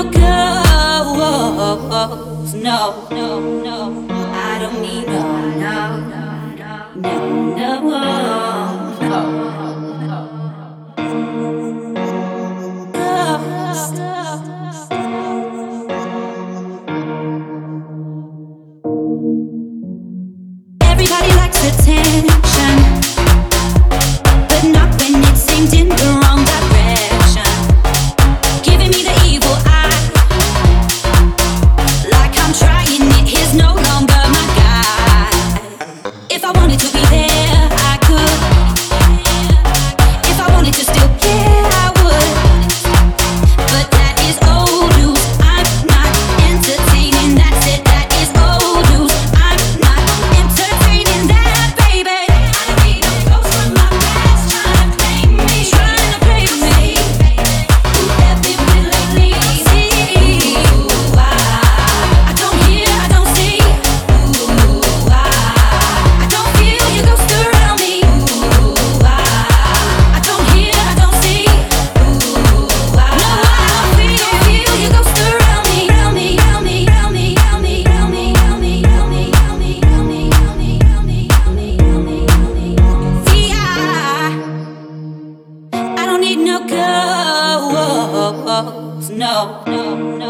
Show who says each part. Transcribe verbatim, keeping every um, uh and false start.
Speaker 1: no ghosts, no, no, no. I don't need no, no, no, no, no, no. Ghosts. Everybody likes attention, but not when it's aimed in the wrong direction. Giving me the evil eye, like I'm trying it. He's no longer my guy. If I wanted to be there, I could. If I wanted to still care, I would. But that is old news. I'm not entertaining. That's it. That is old news. I'm not entertaining that, baby. I don't need no ghosts from my past trying to play me, trying to play me. Who have been with lately? See, ooh, I, I don't hear, I don't see. Ooh, I, I don't feel your ghost around me. Ooh, I, I don't hear, I don't see. Ooh, I, no, I don't feel, feel your ghost around me, around me, around me, around me, around me, around me, around me, around me, around me, around me, around me, around me, around me, around me, around me. See, I, I don't need no ghosts, no, no, no.